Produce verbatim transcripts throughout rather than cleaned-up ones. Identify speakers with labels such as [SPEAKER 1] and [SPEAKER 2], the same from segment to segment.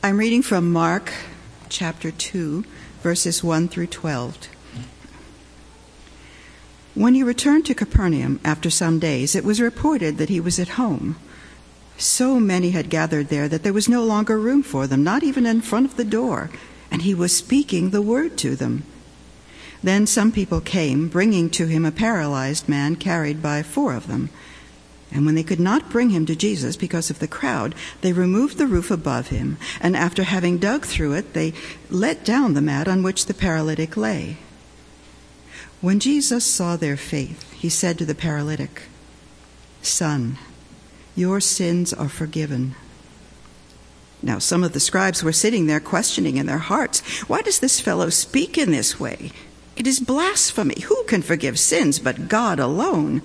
[SPEAKER 1] I'm reading from Mark chapter two, verses one through twelve. When he returned to Capernaum after some days, it was reported that he was at home. So many had gathered there that there was no longer room for them, not even in front of the door, and he was speaking the word to them. Then some people came, bringing to him a paralyzed man carried by four of them. And when they could not bring him to Jesus because of the crowd, they removed the roof above him, and after having dug through it, they let down the mat on which the paralytic lay. When Jesus saw their faith, he said to the paralytic, "Son, your sins are forgiven." Now some of the scribes were sitting there questioning in their hearts, "Why does this fellow speak in this way? It is blasphemy. Who can forgive sins but God alone?"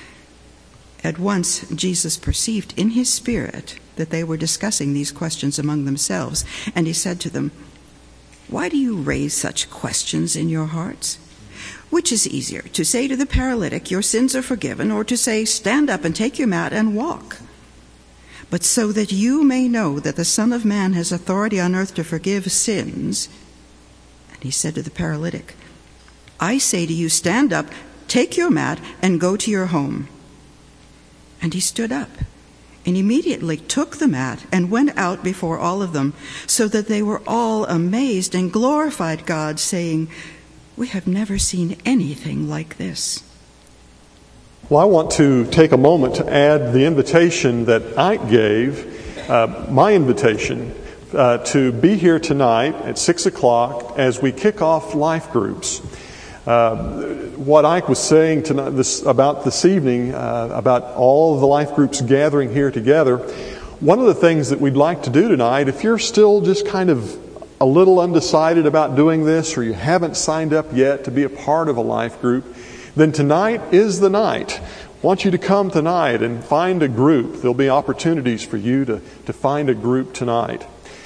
[SPEAKER 1] At once Jesus perceived in his spirit that they were discussing these questions among themselves, and he said to them, "Why do you raise such questions in your hearts? Which is easier, to say to the paralytic, 'Your sins are forgiven,' or to say, 'Stand up and take your mat and walk'? But so that you may know that the Son of Man has authority on earth to forgive sins," and he said to the paralytic, "I say to you, stand up, take your mat, and go to your home." And he stood up, and immediately took the mat and went out before all of them, so that they were all amazed and glorified God, saying, "We have never seen anything like this."
[SPEAKER 2] Well, I want to take a moment to add the invitation that Ike gave, uh, my invitation uh, to be here tonight at six o'clock as we kick off life groups. Uh, what Ike was saying tonight, this, about this evening, uh, about all the life groups gathering here together, one of the things that we'd like to do tonight, if you're still just kind of a little undecided about doing this, or you haven't signed up yet to be a part of a life group, then tonight is the night. I want you to come tonight and find a group. There'll be opportunities for you to, to find a group tonight.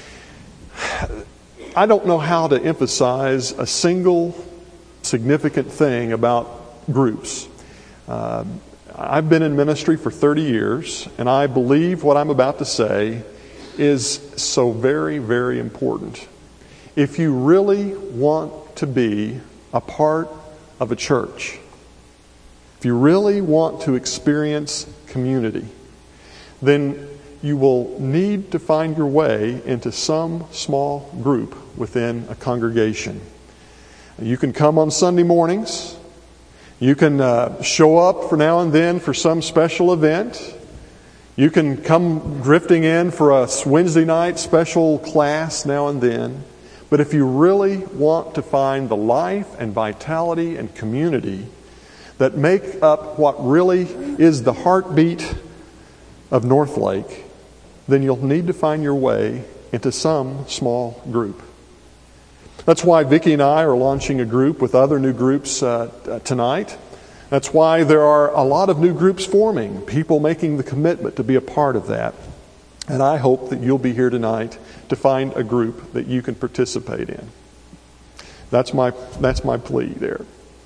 [SPEAKER 2] I don't know how to emphasize a single significant thing about groups. Uh, I've been in ministry for thirty years, and I believe what I'm about to say is so very, very important. If you really want to be a part of a church, if you really want to experience community, then you will need to find your way into some small group within a congregation. You can come on Sunday mornings. You can uh, show up for now and then for some special event. You can come drifting in for a Wednesday night special class now and then. But if you really want to find the life and vitality and community that make up what really is the heartbeat of Northlake, then you'll need to find your way into some small group. That's why Vicki and I are launching a group with other new groups uh, uh, tonight. That's why there are a lot of new groups forming, people making the commitment to be a part of that. And I hope that you'll be here tonight to find a group that you can participate in. That's my, that's my plea there.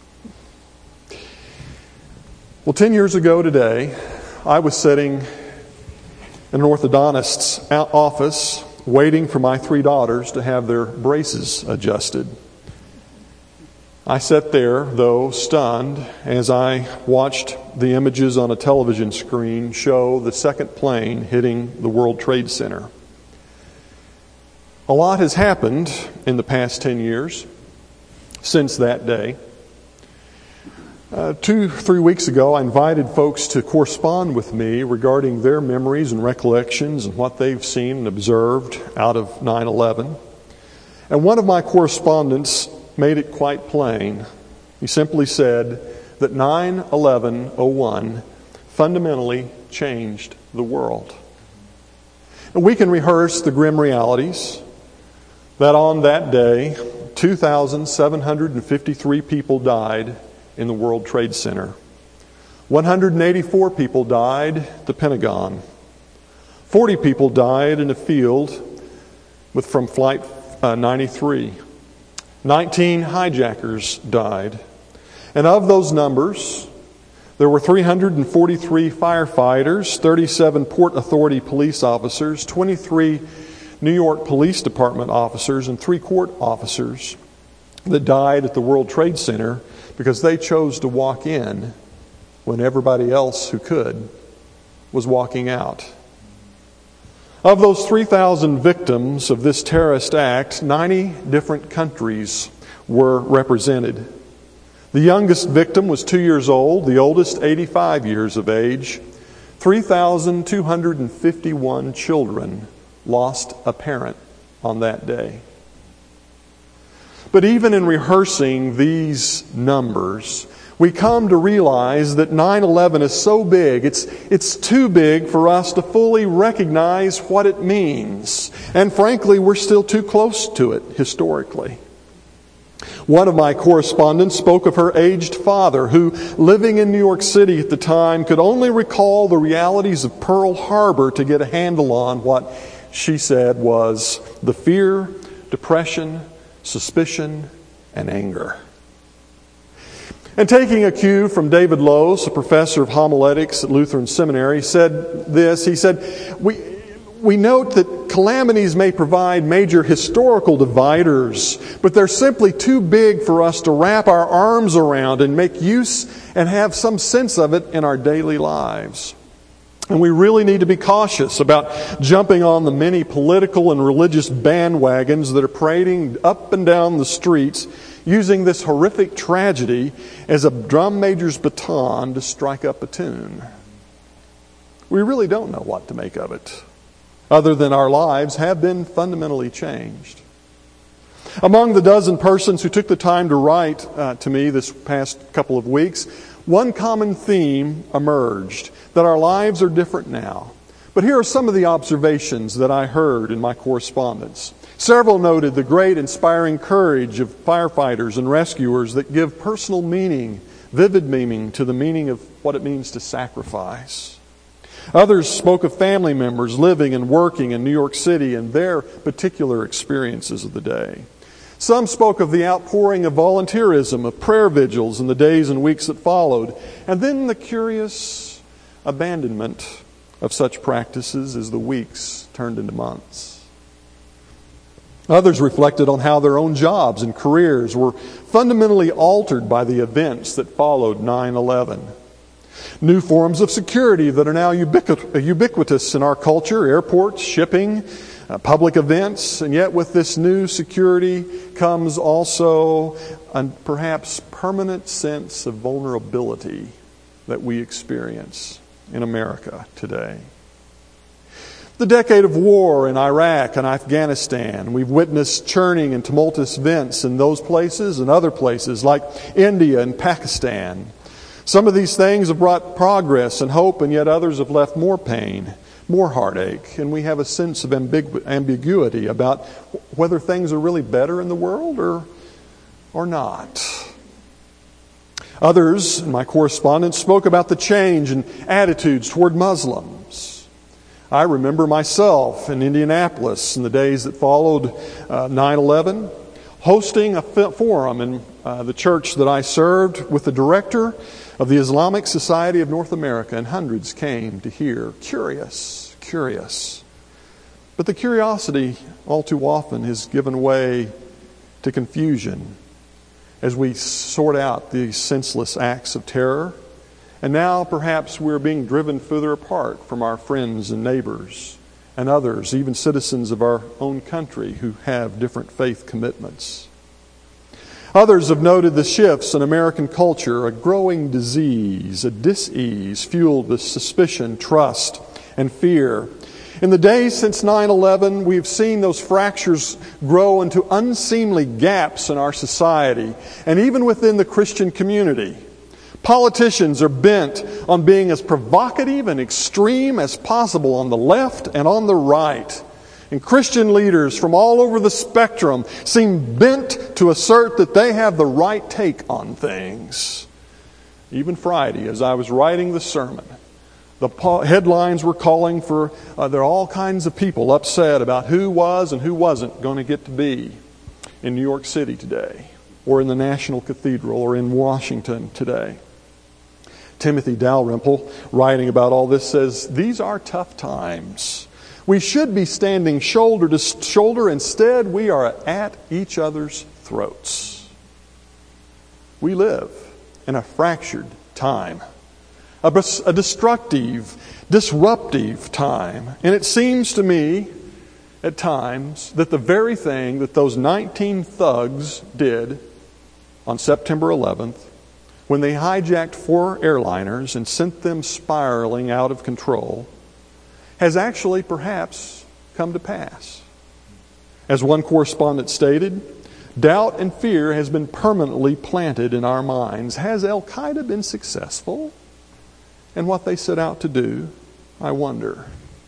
[SPEAKER 2] Well, ten years ago today, I was sitting in an orthodontist's office waiting for my three daughters to have their braces adjusted. I sat there, though, stunned as I watched the images on a television screen show the second plane hitting the World Trade Center. A lot has happened in the past ten years since that day. Uh, two, three weeks ago, I invited folks to correspond with me regarding their memories and recollections and what they've seen and observed out of nine eleven. And one of my correspondents made it quite plain. He simply said that nine eleven oh one fundamentally changed the world. And we can rehearse the grim realities that on that day, two thousand seven hundred fifty-three people died in the World Trade Center. one hundred eighty-four people died at the Pentagon. forty people died in a field with from Flight uh, ninety-three. nineteen hijackers died. And of those numbers, there were three hundred forty-three firefighters, thirty-seven Port Authority police officers, twenty-three New York Police Department officers and three court officers that died at the World Trade Center because they chose to walk in when everybody else who could was walking out. Of those three thousand victims of this terrorist act, ninety different countries were represented. The youngest victim was two years old, the oldest eighty-five years of age. three thousand two hundred fifty-one children lost a parent on that day. But even in rehearsing these numbers, we come to realize that nine eleven is so big, it's, it's too big for us to fully recognize what it means. And frankly, we're still too close to it historically. One of my correspondents spoke of her aged father who, living in New York City at the time, could only recall the realities of Pearl Harbor to get a handle on what she said was the fear, depression, suspicion, and anger. And taking a cue from David Lose, a professor of homiletics at Lutheran Seminary, said this. He said, we, we note that calamities may provide major historical dividers, but they're simply too big for us to wrap our arms around and make use and have some sense of it in our daily lives. And we really need to be cautious about jumping on the many political and religious bandwagons that are parading up and down the streets, using this horrific tragedy as a drum major's baton to strike up a tune. We really don't know what to make of it, other than our lives have been fundamentally changed. Among the dozen persons who took the time to write uh, to me this past couple of weeks, one common theme emerged, that our lives are different now. But here are some of the observations that I heard in my correspondence. Several noted the great inspiring courage of firefighters and rescuers that give personal meaning, vivid meaning to the meaning of what it means to sacrifice. Others spoke of family members living and working in New York City and their particular experiences of the day. Some spoke of the outpouring of volunteerism, of prayer vigils in the days and weeks that followed, and then the curious abandonment of such practices as the weeks turned into months. Others reflected on how their own jobs and careers were fundamentally altered by the events that followed nine eleven. New forms of security that are now ubiquit- ubiquitous in our culture, airports, shipping, uh, public events, and yet with this new security comes also a perhaps permanent sense of vulnerability that we experience in America today. The decade of war in Iraq and Afghanistan, we've witnessed churning and tumultuous events in those places and other places like India and Pakistan. Some of these things have brought progress and hope, and yet others have left more pain, more heartache, and we have a sense of ambigu- ambiguity about whether things are really better in the world or, or not. Others, in my correspondence, spoke about the change in attitudes toward Muslims. I remember myself in Indianapolis in the days that followed uh, nine eleven, hosting a forum in uh, the church that I served with the director of the Islamic Society of North America, and hundreds came to hear. Curious, curious. But the curiosity all too often has given way to confusion as we sort out these senseless acts of terror. And now perhaps we're being driven further apart from our friends and neighbors and others, even citizens of our own country who have different faith commitments. Others have noted the shifts in American culture, a growing disease, a dis-ease fueled with suspicion, trust, and fear. In the days since nine eleven, we've seen those fractures grow into unseemly gaps in our society and even within the Christian community. Politicians are bent on being as provocative and extreme as possible on the left and on the right. And Christian leaders from all over the spectrum seem bent to assert that they have the right take on things. Even Friday, as I was writing the sermon, the headlines were calling for, uh, there are all kinds of people upset about who was and who wasn't going to get to be in New York City today, or in the National Cathedral, or in Washington today. Timothy Dalrymple, writing about all this, says, "These are tough times. We should be standing shoulder to shoulder. Instead, we are at each other's throats. We live in a fractured time, a, a destructive, disruptive time. And it seems to me at times that the very thing that those nineteen thugs did on September eleventh, when they hijacked four airliners and sent them spiraling out of control, has actually perhaps come to pass. As one correspondent stated, doubt and fear has been permanently planted in our minds. Has Al-Qaeda been successful in what they set out to do? I wonder.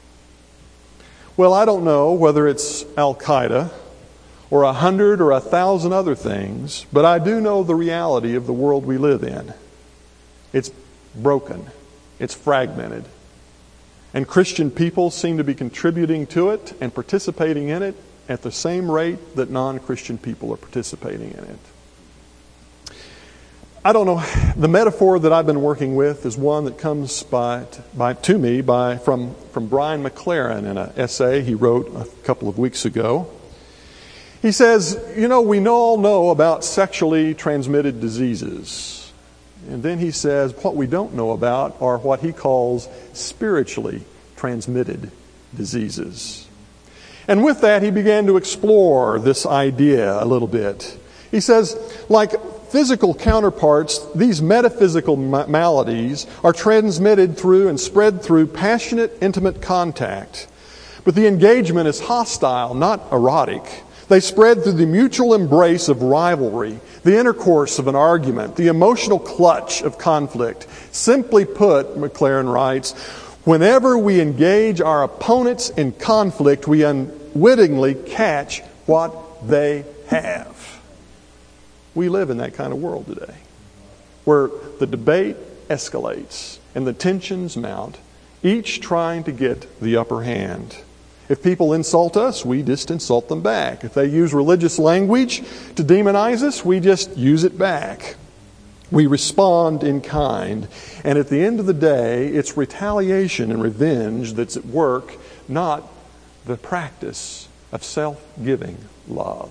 [SPEAKER 2] Well, I don't know whether it's Al-Qaeda or a hundred or a thousand other things, but I do know the reality of the world we live in. It's broken. It's fragmented. And Christian people seem to be contributing to it and participating in it at the same rate that non-Christian people are participating in it. I don't know. The metaphor that I've been working with is one that comes by, by to me by from, from Brian McLaren in an essay he wrote a couple of weeks ago. He says, you know, we all know about sexually transmitted diseases. And then he says, what we don't know about are what he calls spiritually transmitted diseases. And with that, he began to explore this idea a little bit. He says, like physical counterparts, these metaphysical maladies are transmitted through and spread through passionate, intimate contact. But the engagement is hostile, not erotic. They spread through the mutual embrace of rivalry, the intercourse of an argument, the emotional clutch of conflict. Simply put, McLaren writes, whenever we engage our opponents in conflict, we unwittingly catch what they have. We live in that kind of world today, where the debate escalates and the tensions mount, each trying to get the upper hand. If people insult us, we just insult them back. If they use religious language to demonize us, we just use it back. We respond in kind. And at the end of the day, it's retaliation and revenge that's at work, not the practice of self-giving love.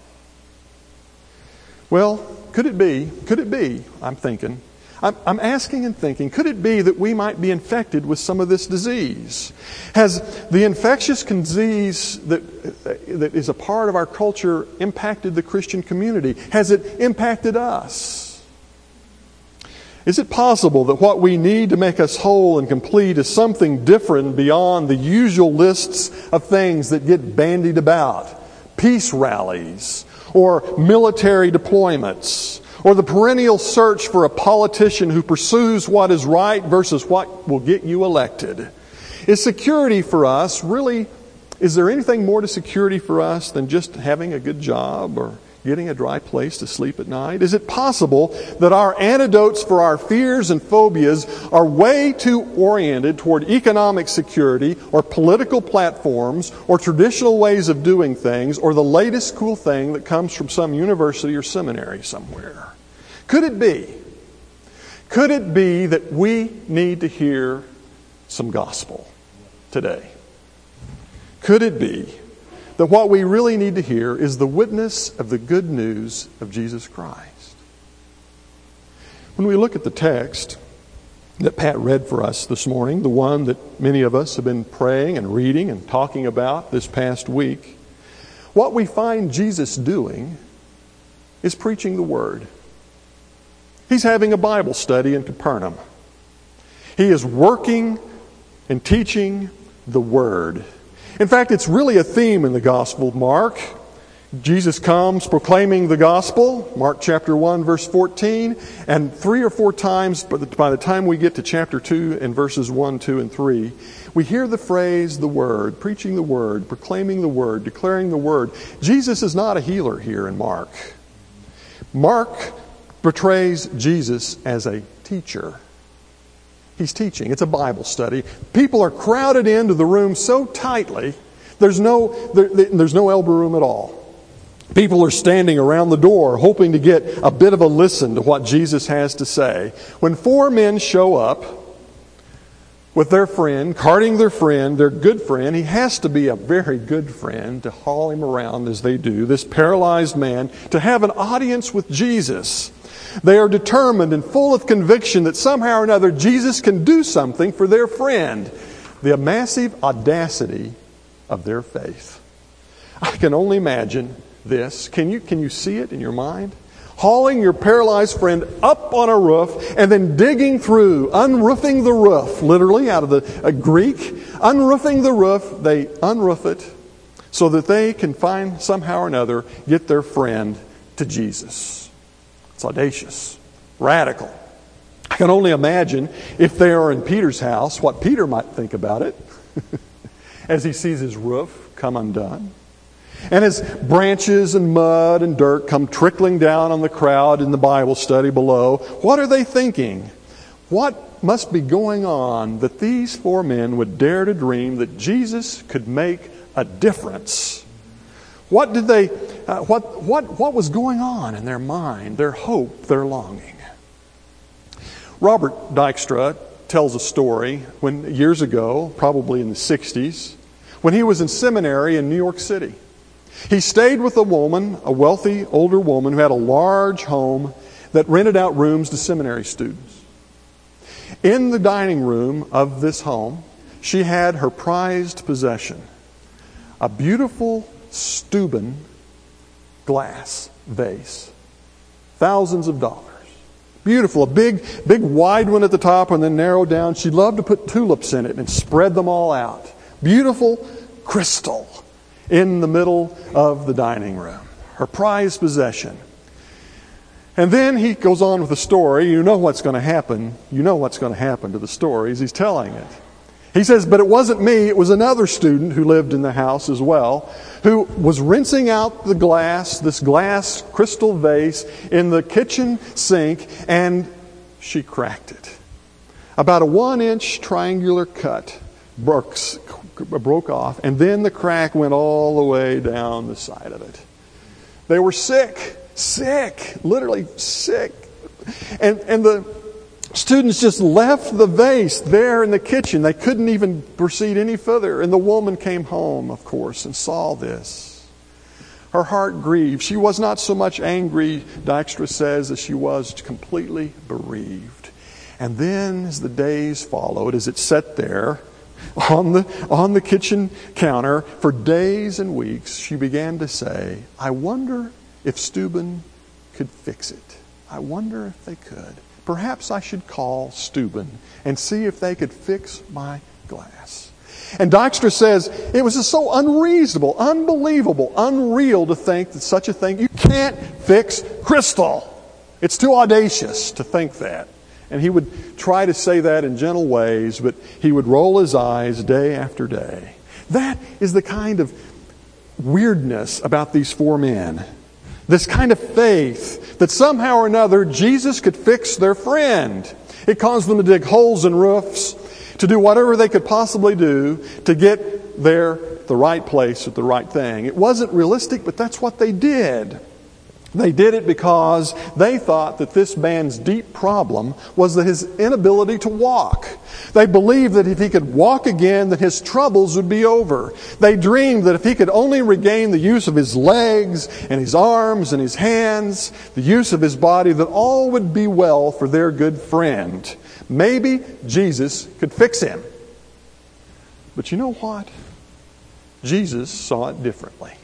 [SPEAKER 2] Well, could it be, could it be, I'm thinking, I'm, I'm asking and thinking, could it be that we might be infected with some of this disease? Has the infectious disease that, that is a part of our culture impacted the Christian community? Has it impacted us? Is it possible that what we need to make us whole and complete is something different beyond the usual lists of things that get bandied about? Peace rallies, or military deployments, or the perennial search for a politician who pursues what is right versus what will get you elected. Is security for us really, is there anything more to security for us than just having a good job or getting a dry place to sleep at night? Is it possible that our antidotes for our fears and phobias are way too oriented toward economic security or political platforms or traditional ways of doing things or the latest cool thing that comes from some university or seminary somewhere? Could it be? Could it be that we need to hear some gospel today? Could it be that what we really need to hear is the witness of the good news of Jesus Christ? When we look at the text that Pat read for us this morning, the one that many of us have been praying and reading and talking about this past week, what we find Jesus doing is preaching the Word. He's having a Bible study in Capernaum. He is working and teaching the Word. In fact, it's really a theme in the Gospel of Mark. Jesus comes proclaiming the Gospel, Mark chapter one, verse fourteen, and three or four times by the time we get to chapter two and verses one, two, and three, we hear the phrase, the Word, preaching the Word, proclaiming the Word, declaring the Word. Jesus is not a healer here in Mark. Mark portrays Jesus as a teacher. He's teaching. It's a Bible study. People are crowded into the room so tightly, there's no, there, there's no elbow room at all. People are standing around the door hoping to get a bit of a listen to what Jesus has to say. When four men show up, with their friend, carting their friend, their good friend. He has to be a very good friend to haul him around as they do, this paralyzed man, to have an audience with Jesus. They are determined and full of conviction that somehow or another Jesus can do something for their friend. The massive audacity of their faith. I can only imagine this. Can you, can you see it in your mind? Hauling your paralyzed friend up on a roof and then digging through, unroofing the roof, literally out of the uh, Greek, unroofing the roof. They unroof it so that they can find somehow or another get their friend to Jesus. It's audacious, radical. I can only imagine if they are in Peter's house, what Peter might think about it as he sees his roof come undone. And as branches and mud and dirt come trickling down on the crowd in the Bible study below, what are they thinking? What must be going on that these four men would dare to dream that Jesus could make a difference? What did they, uh, what, what, what was going on in their mind, their hope, their longing? Robert Dykstra tells a story when years ago, probably in the sixties, when he was in seminary in New York City. He stayed with a woman, a wealthy older woman who had a large home that rented out rooms to seminary students. In the dining room of this home, she had her prized possession, a beautiful Steuben glass vase, thousands of dollars. Beautiful, a big, big wide one at the top and then narrowed down. She loved to put tulips in it and spread them all out. Beautiful crystal in the middle of the dining room. Her prized possession. And then he goes on with the story. You know what's going to happen. You know what's going to happen to the story as he's telling it. He says, but it wasn't me. It was another student who lived in the house as well, who was rinsing out the glass, this glass crystal vase, in the kitchen sink, and she cracked it. About a one-inch triangular cut broke, broke off, and then the crack went all the way down the side of it. They were sick, sick, literally sick. And, and the students just left the vase there in the kitchen. They couldn't even proceed any further. And the woman came home, of course, and saw this. Her heart grieved. She was not so much angry, Dykstra says, as she was completely bereaved. And then as the days followed, as it sat there on the, on the kitchen counter for days and weeks, she began to say, I wonder if Steuben could fix it. I wonder if they could. Perhaps I should call Steuben and see if they could fix my glass. And Dykstra says it was just so unreasonable, unbelievable, unreal to think that such a thing, you can't fix crystal. It's too audacious to think that. And he would try to say that in gentle ways, but he would roll his eyes day after day. That is the kind of weirdness about these four men. This kind of faith that somehow or another Jesus could fix their friend. It caused them to dig holes in roofs, to do whatever they could possibly do to get there at the right place at the right thing. It wasn't realistic, but that's what they did. They did it because they thought that this man's deep problem was that his inability to walk. They believed that if he could walk again, that his troubles would be over. They dreamed that if he could only regain the use of his legs and his arms and his hands, the use of his body, that all would be well for their good friend. Maybe Jesus could fix him. But you know what? Jesus saw it differently.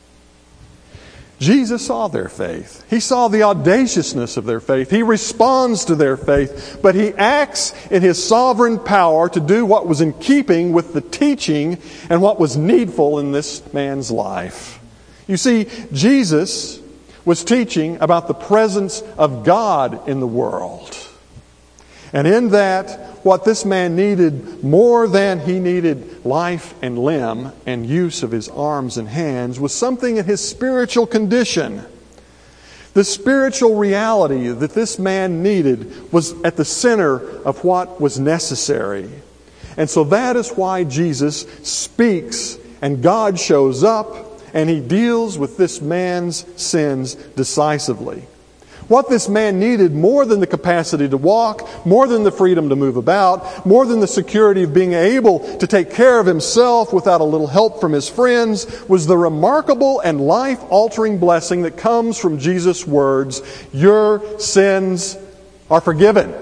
[SPEAKER 2] Jesus saw their faith. He saw the audaciousness of their faith. He responds to their faith, but He acts in His sovereign power to do what was in keeping with the teaching and what was needful in this man's life. You see, Jesus was teaching about the presence of God in the world. And in that, what this man needed more than he needed life and limb and use of his arms and hands was something in his spiritual condition. The spiritual reality that this man needed was at the center of what was necessary. And so that is why Jesus speaks and God shows up and He deals with this man's sins decisively. What this man needed more than the capacity to walk, more than the freedom to move about, more than the security of being able to take care of himself without a little help from his friends, was the remarkable and life-altering blessing that comes from Jesus' words, "Your sins are forgiven."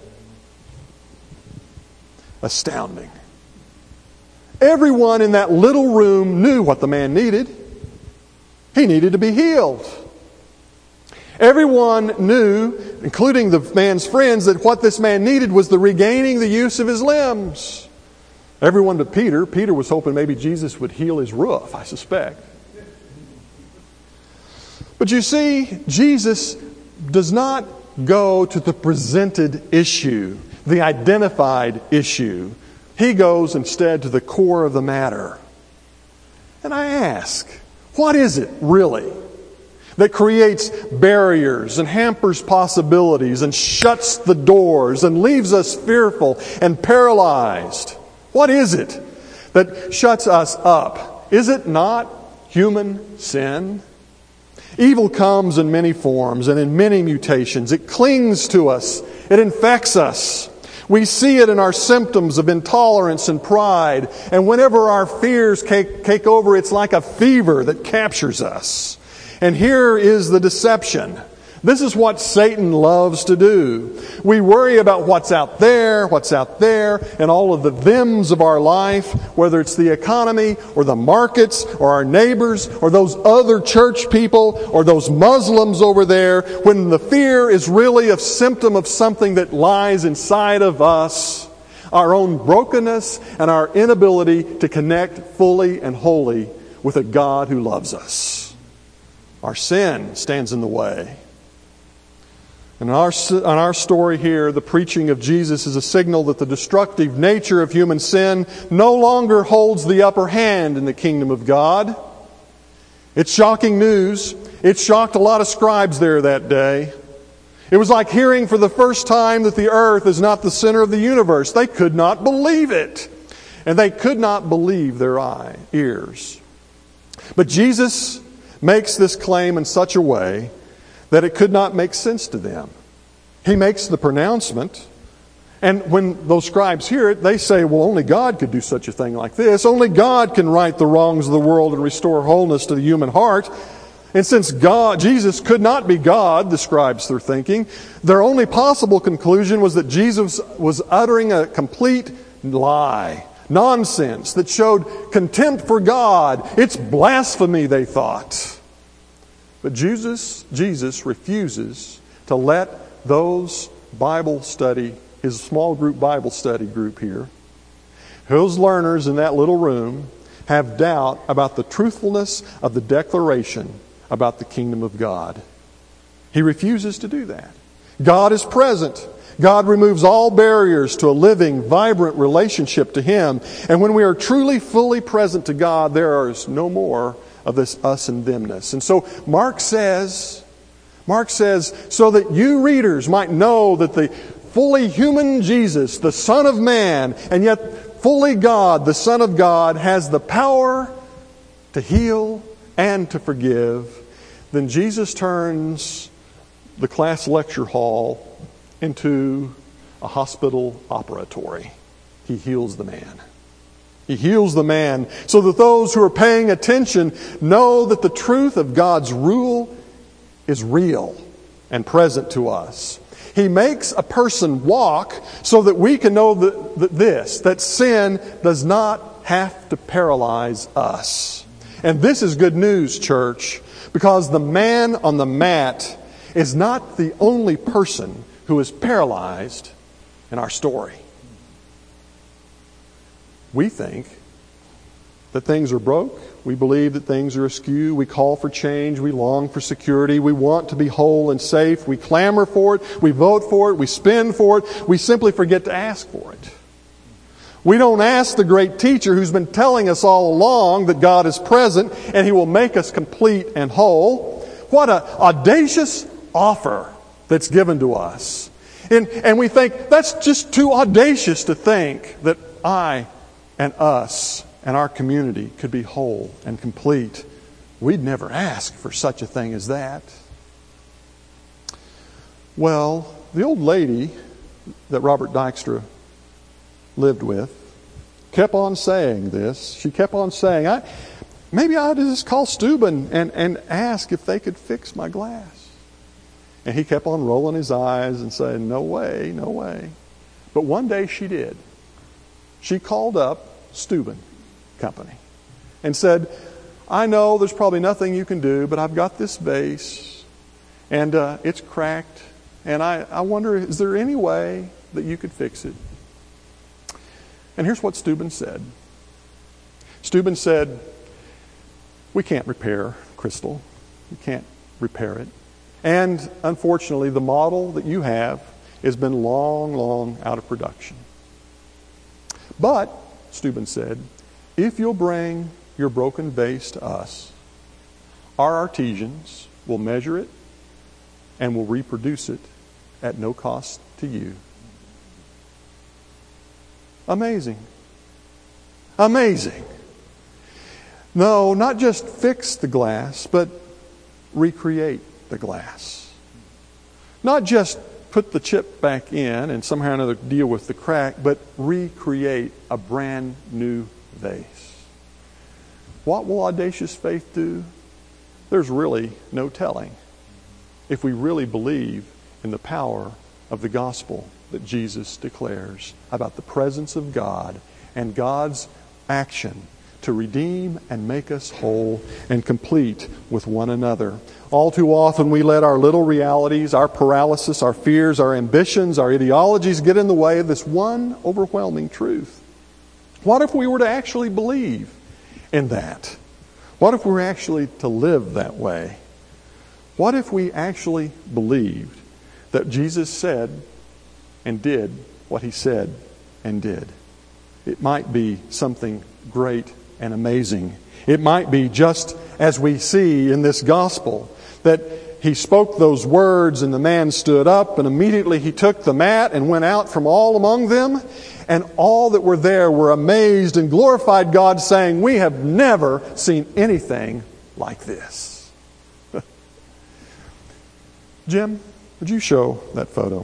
[SPEAKER 2] Astounding. Everyone in that little room knew what the man needed. He needed to be healed. Everyone knew, including the man's friends, that what this man needed was the regaining the use of his limbs. Everyone but Peter. Peter was hoping maybe Jesus would heal his roof, I suspect. But you see, Jesus does not go to the presented issue, the identified issue. He goes instead to the core of the matter. And I ask, what is it really that creates barriers and hampers possibilities and shuts the doors and leaves us fearful and paralyzed? What is it that shuts us up? Is it not human sin? Evil comes in many forms and in many mutations. It clings to us. It infects us. We see it in our symptoms of intolerance and pride. And whenever our fears take, take over, it's like a fever that captures us. And here is the deception. This is what Satan loves to do. We worry about what's out there, what's out there, and all of the thems of our life, whether it's the economy or the markets or our neighbors or those other church people or those Muslims over there, when the fear is really a symptom of something that lies inside of us, our own brokenness and our inability to connect fully and wholly with a God who loves us. Our sin stands in the way. And in our, in our story here, the preaching of Jesus is a signal that the destructive nature of human sin no longer holds the upper hand in the kingdom of God. It's shocking news. It shocked a lot of scribes there that day. It was like hearing for the first time that the earth is not the center of the universe. They could not believe it. And they could not believe their eye, ears. But Jesus makes this claim in such a way that it could not make sense to them. He makes the pronouncement, and when those scribes hear it, they say, well, only God could do such a thing like this. Only God can right the wrongs of the world and restore wholeness to the human heart. And since God, Jesus could not be God, the scribes were thinking, their only possible conclusion was that Jesus was uttering a complete lie, nonsense that showed contempt for God. It's blasphemy, they thought. But Jesus, Jesus refuses to let those Bible study, his small group Bible study group here, those learners in that little room, have doubt about the truthfulness of the declaration about the kingdom of God. He refuses to do that. God is present. God removes all barriers to a living, vibrant relationship to Him. And when we are truly, fully present to God, there is no more of this us and themness. And so Mark says, Mark says, so that you readers might know that the fully human Jesus, the Son of Man, and yet fully God, the Son of God, has the power to heal and to forgive, then Jesus turns the class lecture hall into a hospital operatory. He heals the man. He heals the man so that those who are paying attention know that the truth of God's rule is real and present to us. He makes a person walk so that we can know that, that this, that sin does not have to paralyze us. And this is good news, church, because the man on the mat is not the only person who is paralyzed in our story. We think that things are broke. We believe that things are askew. We call for change. We long for security. We want to be whole and safe. We clamor for it. We vote for it. We spend for it. We simply forget to ask for it. We don't ask the great teacher who's been telling us all along that God is present and He will make us complete and whole. What an audacious offer that's given to us. And, and we think that's just too audacious to think that I and us and our community could be whole and complete. We'd never ask for such a thing as that. Well, the old lady that Robert Dykstra lived with kept on saying this. She kept on saying, I, maybe I ought to just call Steuben and, and ask if they could fix my glass. And he kept on rolling his eyes and saying, no way, no way. But one day she did. She called up Steuben Company and said, I know there's probably nothing you can do, but I've got this vase and uh, it's cracked. And I, I wonder, is there any way that you could fix it? And here's what Steuben said. Steuben said, we can't repair crystal. We can't repair it. And unfortunately, the model that you have has been long, long out of production. But, Steuben said, if you'll bring your broken vase to us, our artisans will measure it and will reproduce it at no cost to you. Amazing. Amazing. No, not just fix the glass, but recreate the glass. Not just put the chip back in and somehow or another deal with the crack, but recreate a brand new vase. What will audacious faith do? There's really no telling. If we really believe in the power of the gospel that Jesus declares about the presence of God and God's action to redeem and make us whole and complete with one another. All too often we let our little realities, our paralysis, our fears, our ambitions, our ideologies get in the way of this one overwhelming truth. What if we were to actually believe in that? What if we were actually to live that way? What if we actually believed that Jesus said and did what He said and did? It might be something great and amazing. It might be just as we see in this gospel, that He spoke those words and the man stood up and immediately he took the mat and went out from all among them, and all that were there were amazed and glorified God, saying, we have never seen anything like this. Jim, would you show that photo?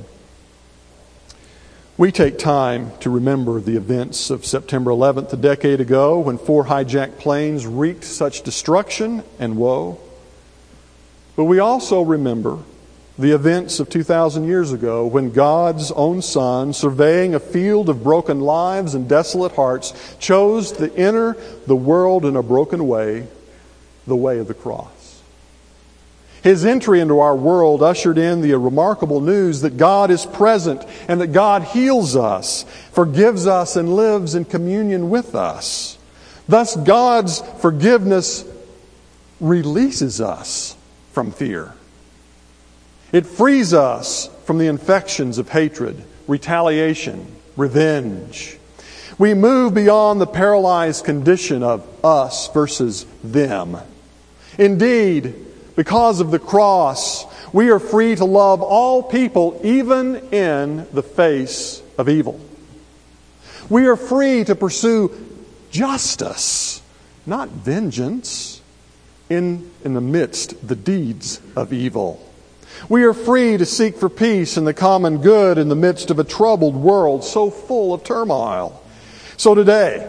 [SPEAKER 2] We take time to remember the events of September eleventh, a decade ago, when four hijacked planes wreaked such destruction and woe. But we also remember the events of two thousand years ago, when God's own Son, surveying a field of broken lives and desolate hearts, chose to enter the world in a broken way, the way of the cross. His entry into our world ushered in the remarkable news that God is present and that God heals us, forgives us, and lives in communion with us. Thus, God's forgiveness releases us from fear. It frees us from the infections of hatred, retaliation, revenge. We move beyond the paralyzed condition of us versus them. Indeed, because of the cross, we are free to love all people, even in the face of evil. We are free to pursue justice, not vengeance, in, in the midst the deeds of evil. We are free to seek for peace and the common good in the midst of a troubled world so full of turmoil. So today,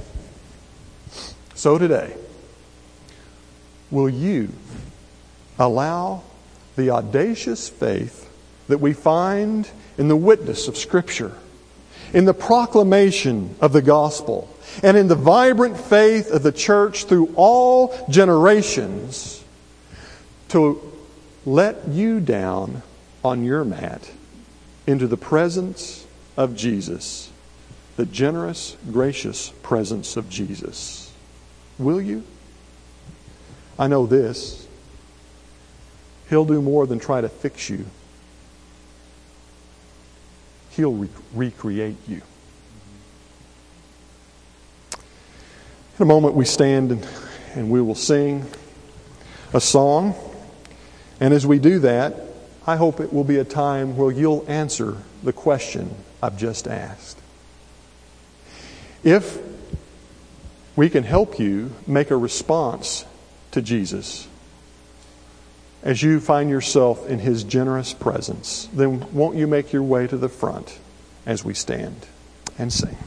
[SPEAKER 2] so today, will you allow the audacious faith that we find in the witness of Scripture, in the proclamation of the gospel, and in the vibrant faith of the church through all generations to let you down on your mat into the presence of Jesus, the generous, gracious presence of Jesus? Will you? I know this. He'll do more than try to fix you. He'll re- recreate you. In a moment we stand and, and we will sing a song. And as we do that, I hope it will be a time where you'll answer the question I've just asked. If we can help you make a response to Jesus, as you find yourself in His generous presence, then won't you make your way to the front as we stand and sing?